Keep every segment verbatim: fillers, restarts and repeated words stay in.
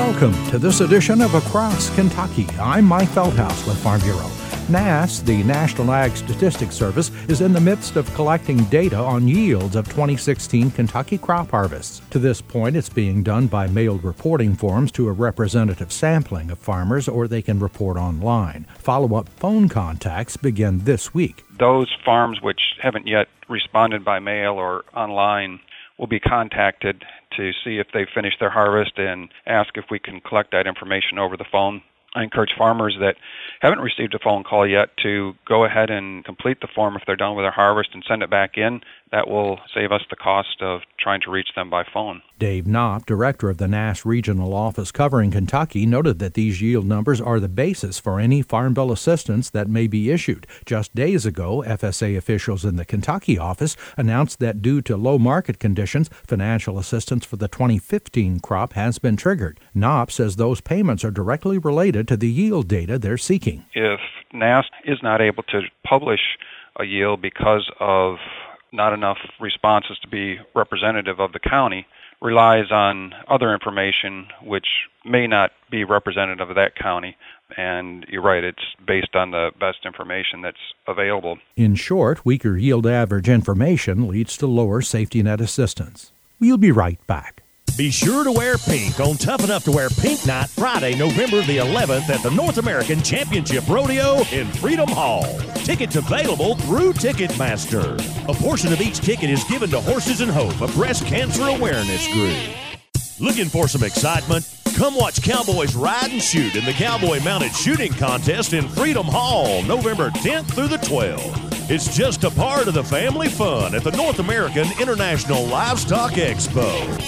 Welcome to this edition of Across Kentucky. I'm Mike Feldhaus with Farm Bureau. N A S, the National Ag Statistics Service, is in the midst of collecting data on yields of twenty sixteen Kentucky crop harvests. To this point, it's being done by mailed reporting forms to a representative sampling of farmers, or they can report online. Follow-up phone contacts begin this week. Those farms which haven't yet responded by mail or online will be contacted to see if they've finished their harvest and ask if we can collect that information over the phone. I encourage farmers that haven't received a phone call yet to go ahead and complete the form if they're done with their harvest and send it back in. That will save us the cost of trying to reach them by phone. Dave Knopp, director of the N A S regional office covering Kentucky, noted that these yield numbers are the basis for any Farm Bill assistance that may be issued. Just days ago, F S A officials in the Kentucky office announced that due to low market conditions, financial assistance for the twenty fifteen crop has been triggered. Knopp says those payments are directly related to the yield data they're seeking. If N A S is not able to publish a yield because of not enough responses to be representative of the county, relies on other information which may not be representative of that county. And you're right, it's based on the best information that's available. In short, weaker yield average information leads to lower safety net assistance. We'll be right back. Be sure to wear pink on Tough Enough to Wear Pink Night, Friday, November the eleventh at the North American Championship Rodeo in Freedom Hall. Tickets available through Ticketmaster. A portion of each ticket is given to Horses and Hope, a breast cancer awareness group. Looking for some excitement? Come watch Cowboys ride and shoot in the Cowboy Mounted Shooting Contest in Freedom Hall, November tenth through the twelfth. It's just a part of the family fun at the North American International Livestock Expo.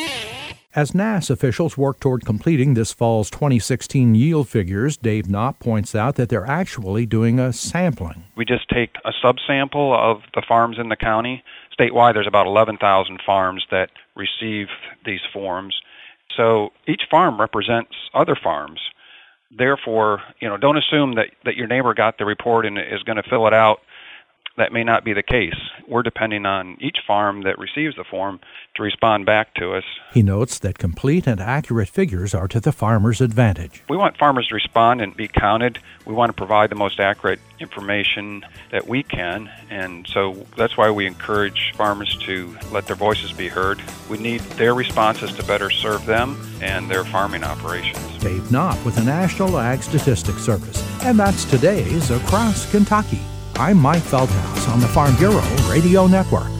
As N A S officials work toward completing this fall's twenty sixteen yield figures, Dave Knopp points out that they're actually doing a sampling. We just take a subsample of the farms in the county. Statewide, there's about eleven thousand farms that receive these forms. So each farm represents other farms. Therefore, you know, don't assume that, that your neighbor got the report and is going to fill it out. That may not be the case. We're depending on each farm that receives the form to respond back to us. He notes that complete and accurate figures are to the farmer's advantage. We want farmers to respond and be counted. We want to provide the most accurate information that we can, and so that's why we encourage farmers to let their voices be heard. We need their responses to better serve them and their farming operations. Dave Knopp with the National Ag Statistics Service. And that's today's Across Kentucky. I'm Mike Feldhaus on the Farm Bureau Radio Network.